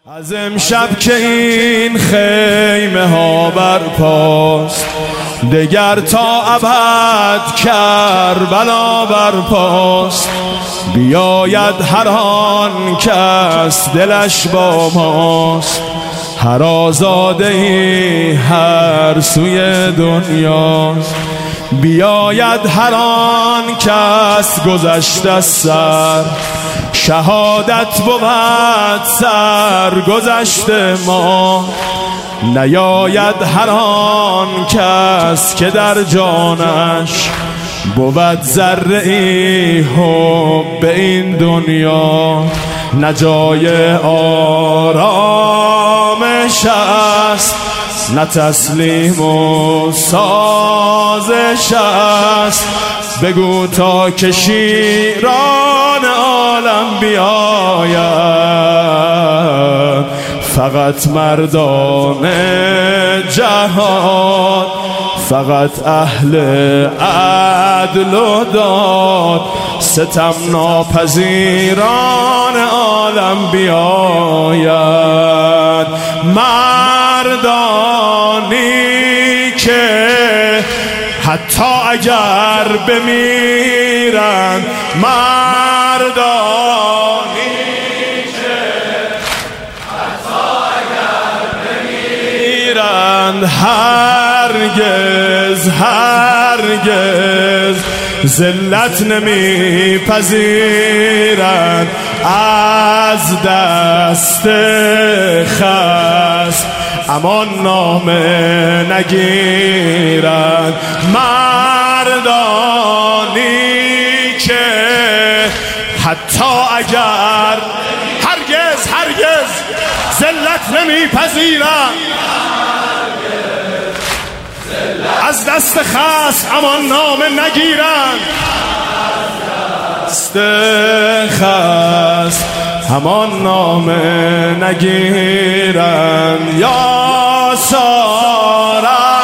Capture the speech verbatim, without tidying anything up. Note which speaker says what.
Speaker 1: از امشب که این خیمه ها برپاست، دگر تا ابد کربلا برپاست. بیاید هر آن کس دلش با ماست، هر آزاده ای هر سوی دنیاست. بیاید هر آن کس گذشته از سر، شهادت بود سر گذشته ما. نیاید هر آن کس که در جانش بود ذره ای حب به این دنیا. نه جای آرامش است، نه تسلیم و سازش است. بگو تا که شیران عالم بیاید، فقط مردان جهان، فقط اهل عدل و داد. ستم ناپذیران عالم بیاید، مردانی که حتی اگر بمیرند، مردانی که حتی اگر بمیرند، هرگز هرگز ذلت نمی پذیرند، از دست خصم امان نامه نگیرند. مردانی که حتی اگر هرگز هرگز ذلت نمی پذیرند، از دست خصم امان نامه نگیرند، دست خصم امان نامه نگیرند. یا سارا